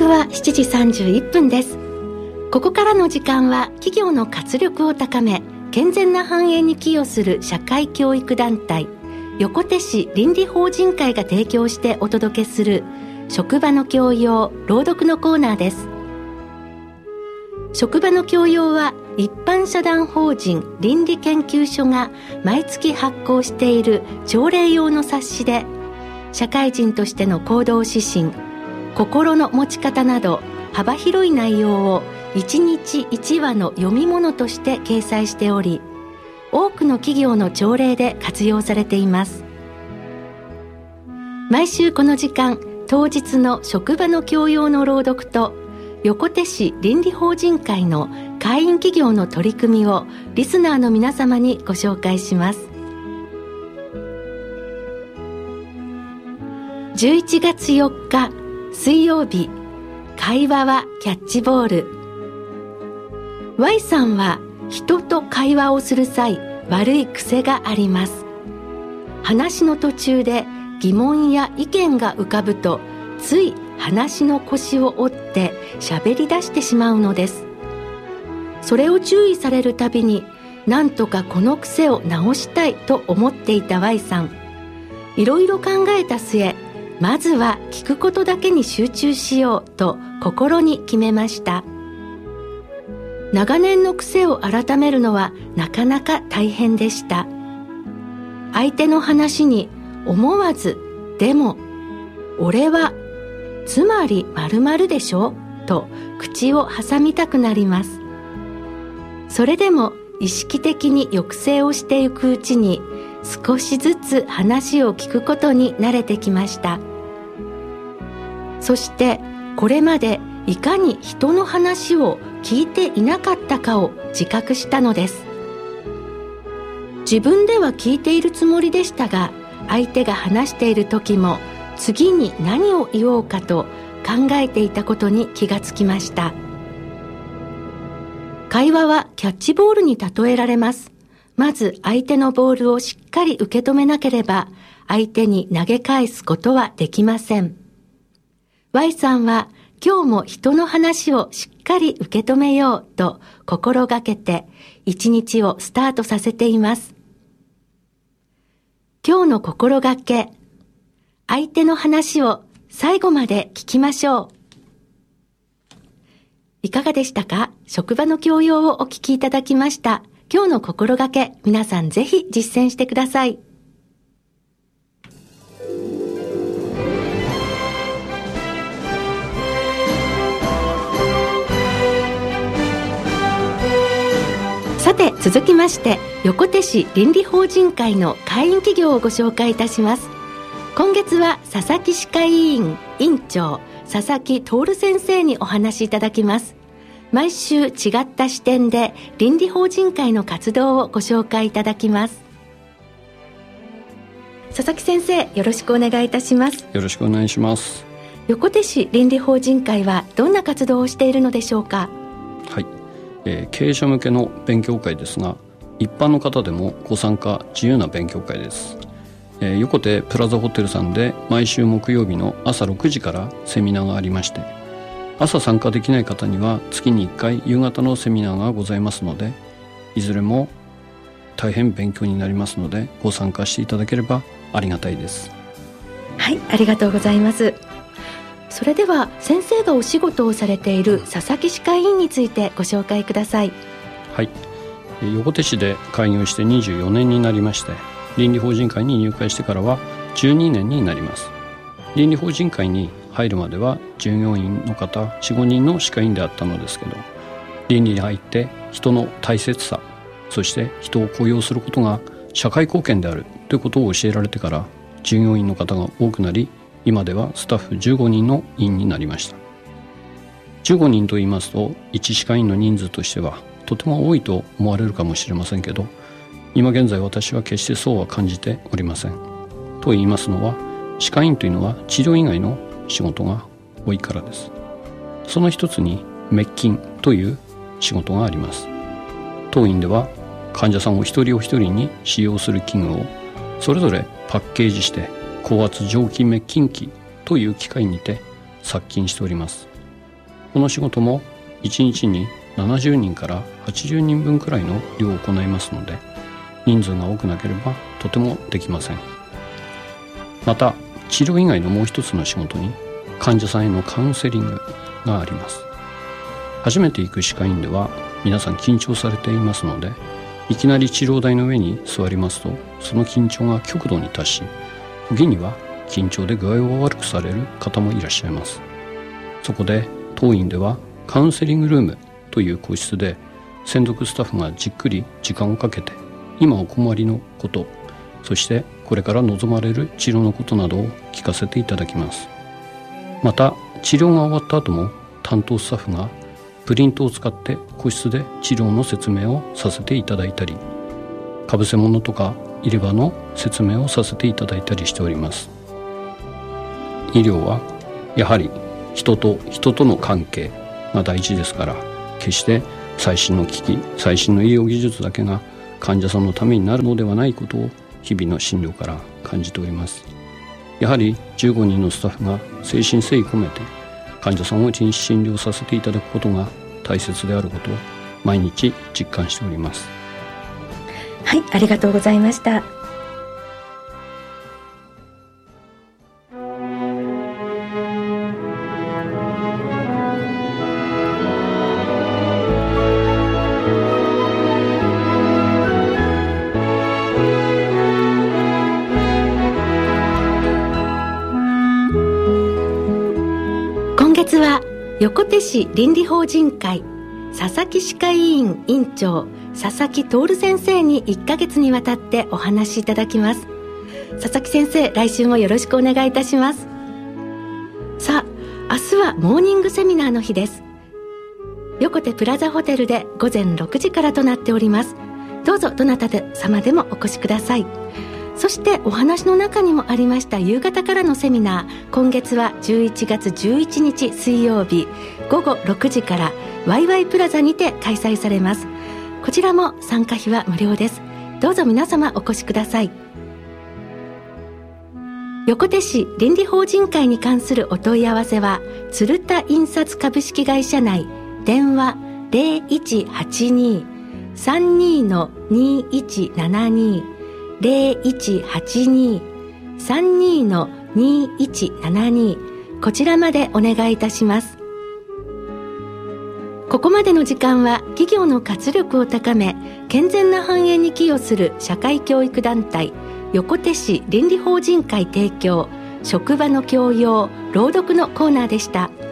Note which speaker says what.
Speaker 1: 刻は7時31分です。ここからの時間は企業の活力を高め健全な繁栄に寄与する社会教育団体横手市倫理法人会が提供してお届けする職場の教養朗読のコーナーです。職場の教養は一般社団法人倫理研究所が毎月発行している朝礼用の冊子で、社会人としての行動指針、心の持ち方など幅広い内容を1日1話の読み物として掲載しており、多くの企業の朝礼で活用されています。毎週この時間、当日の職場の教養の朗読と横手市倫理法人会の会員企業の取り組みをリスナーの皆様にご紹介します。11月4日水曜日、会話はキャッチボール。 Y さんは人と会話をする際、悪い癖があります。話の途中で疑問や意見が浮かぶと、つい話の腰を折って喋り出してしまうのです。それを注意されるたびに、なんとかこの癖を直したいと思っていた Y さん。いろいろ考えた末、まずは聞くことだけに集中しようと心に決めました。長年の癖を改めるのはなかなか大変でした。相手の話に思わず、でも俺はつまり〇〇でしょと口を挟みたくなります。それでも意識的に抑制をしていくうちに、少しずつ話を聞くことに慣れてきました。そしてこれまでいかに人の話を聞いていなかったかを自覚したのです。自分では聞いているつもりでしたが、相手が話している時も次に何を言おうかと考えていたことに気がつきました。会話はキャッチボールに例えられます。まず相手のボールをしっかり受け止めなければ、相手に投げ返すことはできません。Y さんは今日も人の話をしっかり受け止めようと心がけて一日をスタートさせています。今日の心がけ、相手の話を最後まで聞きましょう。いかがでしたか？職場の教養をお聞きいただきました。今日の心がけ、皆さんぜひ実践してください。さて続きまして、横手市倫理法人会の会員企業をご紹介いたします。今月は佐々木歯科医院院長佐々木徹先生にお話しいただきます。毎週違った視点で倫理法人会の活動をご紹介いただきます。佐々木先生、よろしくお願いいたします。
Speaker 2: よろしくお願いします。
Speaker 1: 横手市倫理法人会はどんな活動をしているのでしょうか？
Speaker 2: はい、経営者向けの勉強会ですが、一般の方でもご参加自由な勉強会です。横手プラザホテルさんで毎週木曜日の朝6時からセミナーがありまして、朝参加できない方には月に1回夕方のセミナーがございますので、いずれも大変勉強になりますので、ご参加していただければありがたいです。
Speaker 1: はい、ありがとうございます。それでは先生がお仕事をされている佐々木歯科医院についてご紹介ください。
Speaker 2: はい、横手市で開業して24年になりまして、倫理法人会に入会してからは12年になります。倫理法人会に入るまでは従業員の方 4,5 人の歯科医院であったのですけど、倫理に入って人の大切さ、そして人を雇用することが社会貢献であるということを教えられてから、従業員の方が多くなり、今ではスタッフ15人の院になりました。15人と言いますと、一歯科医院の人数としてはとても多いと思われるかもしれませんけど、今現在私は決してそうは感じておりません。と言いますのは、歯科医院というのは治療以外の仕事が多いからです。その一つに滅菌という仕事があります。当院では患者さんお一人お一人に使用する器具をそれぞれパッケージして、高圧蒸気滅菌機という機械にて殺菌しております。 この仕事も1日に70人から80人分くらいの量を行いますので、人数が多くなければとてもできません。また治療以外のもう一つの仕事に患者さんへのカウンセリングがあります。初めて行く歯科医院では皆さん緊張されていますので、いきなり治療台の上に座りますとその緊張が極度に達し、時には緊張で具合を悪くされる方もいらっしゃいます。そこで当院ではカウンセリングルームという個室で専属スタッフがじっくり時間をかけて今お困りのこと、そしてこれから望まれる治療のことなどを聞かせていただきます。また治療が終わった後も担当スタッフがプリントを使って個室で治療の説明をさせていただいたり、かぶせ物とか入れ歯の説明をさせていただいたりしております。医療はやはり人と人との関係が大事ですから、決して最新の機器、最新の医療技術だけが患者さんのためになるのではないことを日々の診療から感じております。やはり15人のスタッフが誠心誠意込めて患者さんを診療させていただくことが大切であることを毎日実感しております。
Speaker 1: はい、ありがとうございました。今月は横手市倫理法人会佐々木歯科医院院長佐々木徹先生に1ヶ月にわたってお話しいただきます。佐々木先生、来週もよろしくお願いいたします。さあ、明日はモーニングセミナーの日です。横手プラザホテルで午前6時からとなっております。どうぞどなた様でもお越しください。そしてお話の中にもありました夕方からのセミナー、今月は11月11日水曜日午後6時からワイワイプラザにて開催されます。こちらも参加費は無料です。どうぞ皆様お越しください。横手市倫理法人会に関するお問い合わせは鶴田印刷株式会社内電話 0182-32-2172 0182-32-2172 こちらまでお願いいたします。ここまでの時間は企業の活力を高め健全な繁栄に寄与する社会教育団体横手市倫理法人会提供職場の教養朗読のコーナーでした。